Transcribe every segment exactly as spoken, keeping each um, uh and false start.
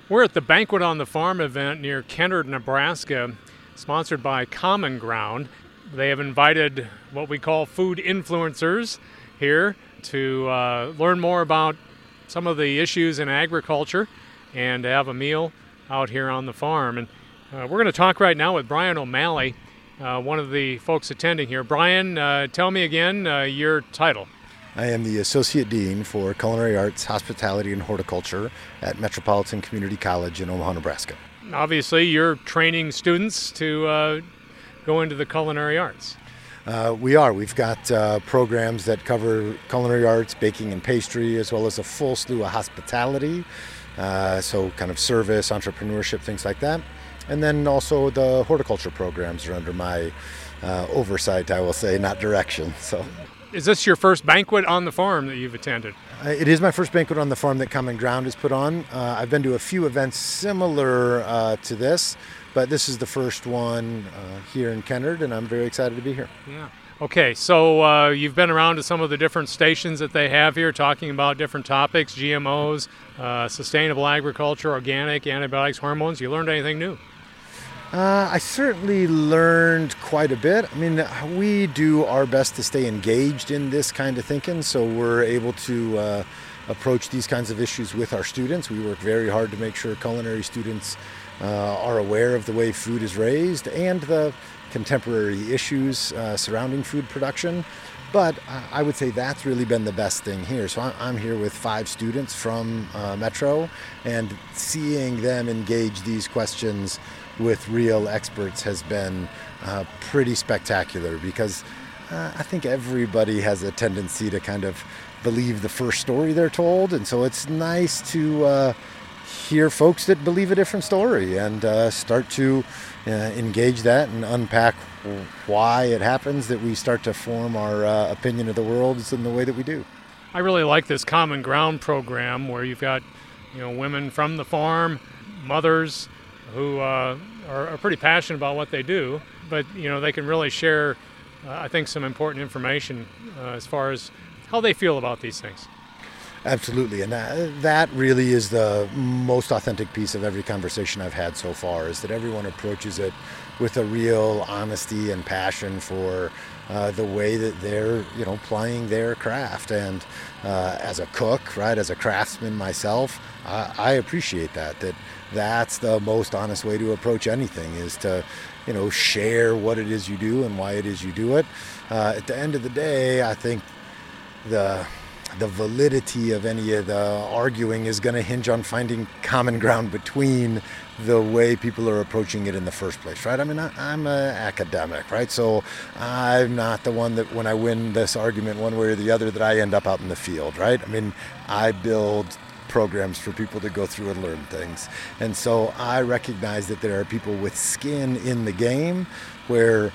We're at the Banquet on the Farm event near Kennard, Nebraska, sponsored by Common Ground. They have invited what we call food influencers here to uh, learn more about some of the issues in agriculture and have a meal out here on the farm. And uh, we're going to talk right now with Brian O'Malley, uh, one of the folks attending here. Brian, uh, tell me again uh, your title. I am the Associate Dean for Culinary Arts, Hospitality, and Horticulture at Metropolitan Community College in Omaha, Nebraska. Obviously, you're training students to uh, go into the culinary arts. Uh, we are. We've got uh, programs that cover culinary arts, baking and pastry, as well as a full slew of hospitality, uh, so kind of service, entrepreneurship, things like that. And then also the horticulture programs are under my uh, oversight, I will say, not direction. So. Is this your first banquet on the farm that you've attended? Uh, it is my first banquet on the farm that Common Ground has put on. Uh, I've been to a few events similar uh, to this, but this is the first one uh, here in Kennard, and I'm very excited to be here. Yeah. Okay, so uh, you've been around to some of the different stations that they have here talking about different topics, G M Os, uh, sustainable agriculture, organic, antibiotics, hormones. You learned anything new? Uh, I certainly learned quite a bit. I mean, we do our best to stay engaged in this kind of thinking, so we're able to uh, approach these kinds of issues with our students. We work very hard to make sure culinary students uh, are aware of the way food is raised and the contemporary issues uh, surrounding food production. But I would say that's really been the best thing here. So I'm here with five students from uh, Metro, and seeing them engage these questions with real experts has been uh, pretty spectacular, because uh, I think everybody has a tendency to kind of believe the first story they're told, and so it's nice to uh, hear folks that believe a different story and uh, start to uh, engage that and unpack why it happens that we start to form our uh, opinion of the world in the way that we do. I really like this Common Ground program where you've got, you know, women from the farm, mothers who uh, are, are pretty passionate about what they do, but you know they can really share, uh, I think, some important information uh, as far as how they feel about these things. Absolutely, and that, that really is the most authentic piece of every conversation I've had so far, is that everyone approaches it with a real honesty and passion for uh, the way that they're, you know, plying their craft. And uh, as a cook, right, as a craftsman myself, I, I appreciate that, that that's the most honest way to approach anything, is to, you know, share what it is you do and why it is you do it. Uh, at the end of the day, I think the the validity of any of the arguing is going to hinge on finding common ground between the way people are approaching it in the first place, right? I mean, I, I'm an academic, right? So I'm not the one that when I win this argument one way or the other that I end up out in the field, right? I mean, I build programs for people to go through and learn things. And so I recognize that there are people with skin in the game where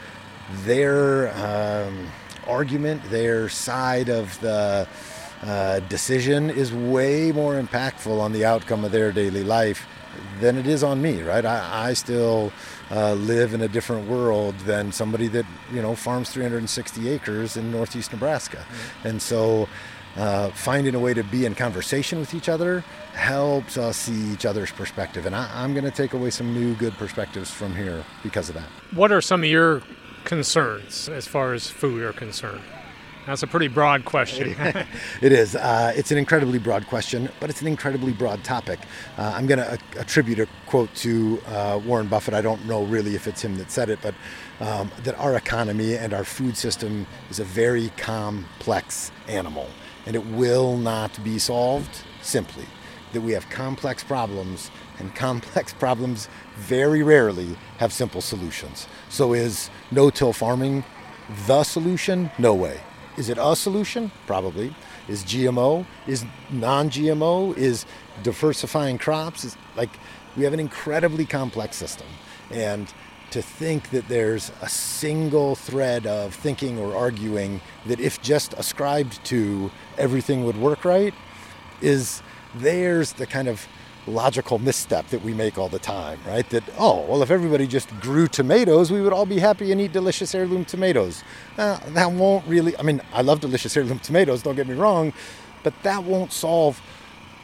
their um, argument, their side of the Uh, decision is way more impactful on the outcome of their daily life than it is on me, right? I, I still uh, live in a different world than somebody that, you know, farms three hundred sixty acres in northeast Nebraska. Mm-hmm. And so uh, finding a way to be in conversation with each other helps us see each other's perspective. And I, I'm going to take away some new good perspectives from here because of that. What are some of your concerns as far as food are concerned? That's a pretty broad question. It is. Uh, it's an incredibly broad question, but it's an incredibly broad topic. Uh, I'm going to a- attribute a quote to uh, Warren Buffett. I don't know really if it's him that said it, but um, that our economy and our food system is a very complex animal, and it will not be solved simply. That we have complex problems, and complex problems very rarely have simple solutions. So is no-till farming the solution? No way. Is it a solution? Probably. Is G M O? Is non-G M O? Is diversifying crops? Is, like, we have an incredibly complex system. And to think that there's a single thread of thinking or arguing that if just ascribed to, everything would work right, is there's the kind of logical misstep that we make all the time, right? That, oh, well, if everybody just grew tomatoes, we would all be happy and eat delicious heirloom tomatoes. Uh, that won't really, I mean, I love delicious heirloom tomatoes, don't get me wrong, but that won't solve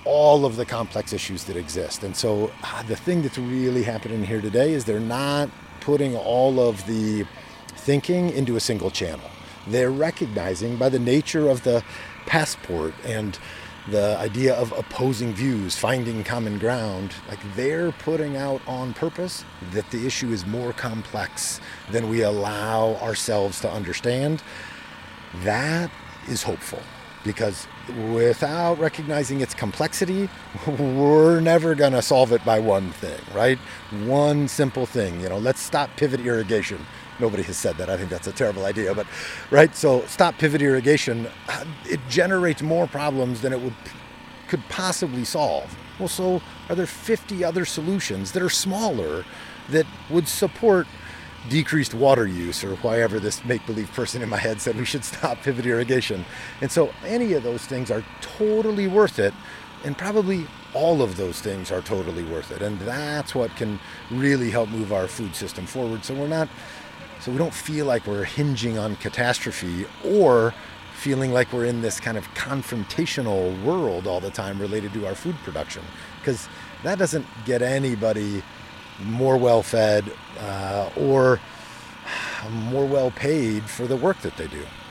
all of the complex issues that exist. And so uh, the thing that's really happening here today is they're not putting all of the thinking into a single channel. They're recognizing by the nature of the passport and the idea of opposing views, finding common ground, like they're putting out on purpose that the issue is more complex than we allow ourselves to understand. That is hopeful, because without recognizing its complexity, we're never going to solve it by one thing, right? One simple thing, you know, let's stop pivot irrigation. Nobody has said that. I think that's a terrible idea, but right. So stop pivot irrigation. It generates more problems than it would could possibly solve. Well, so are there fifty other solutions that are smaller that would support decreased water use, or whoever this make-believe person in my head said we should stop pivot irrigation? And so any of those things are totally worth it, and probably all of those things are totally worth it. And that's what can really help move our food system forward. So we're not So we don't feel like we're hinging on catastrophe or feeling like we're in this kind of confrontational world all the time related to our food production, because that doesn't get anybody more well-fed uh, or more well-paid for the work that they do.